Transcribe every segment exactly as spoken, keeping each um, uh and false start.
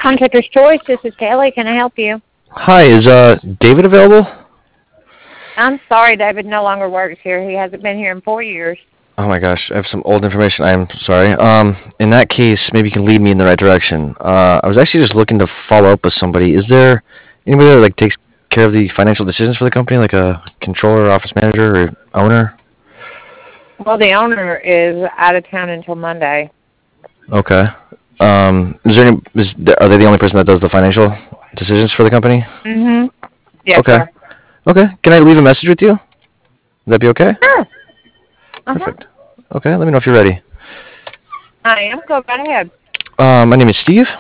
Contractor's Choice. This is Kelly. Can I help you? Hi, is uh David available? I'm sorry, David no longer works here. He hasn't been here in four years. Oh my gosh, I have some old information. I'm sorry. Um, in that case, maybe you can lead me in the right direction. Uh, I was actually just looking to follow up with somebody. Is there anybody that like takes care of the financial decisions for the company, like a controller, office manager, or owner? Well, the owner is out of town until Monday. Okay. Um, is there any? Is, are they the only person that does the financial decisions for the company? Mm-hmm. Yes, Okay. sir. Okay. Can I leave a message with you? Would that be okay? Sure. Uh-huh. Perfect. Okay. Let me know if you're ready. I am. Go right ahead. Uh, my name is Steve,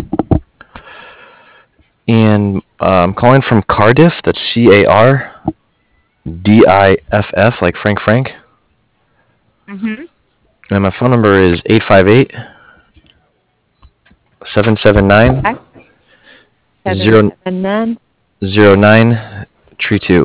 and uh, I'm calling from Cardiff. That's C A R D I F F, like Frank Frank. Mm-hmm. And my phone number is eight five eight, seven seven nine, zero nine three two.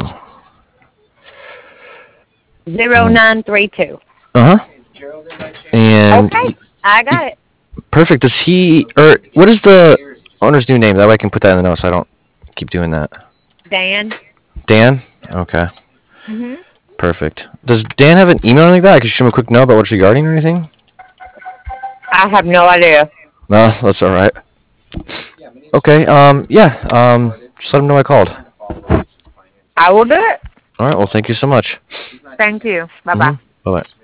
Zero nine three two. Uh huh. And Okay, I got it. perfect. Does he or what is the owner's new name? That way I can put that in the notes so I don't keep doing that. Dan. Dan? Okay. Mhm. Perfect. Does Dan have an email like that? I could shoot him a quick note about what's regarding or anything? I have no idea. No, that's all right. Okay. Um. Yeah. Um. Just let him know I called. I will do it. All right. Well, thank you so much. Thank you. Bye-bye. Mm-hmm. Bye bye.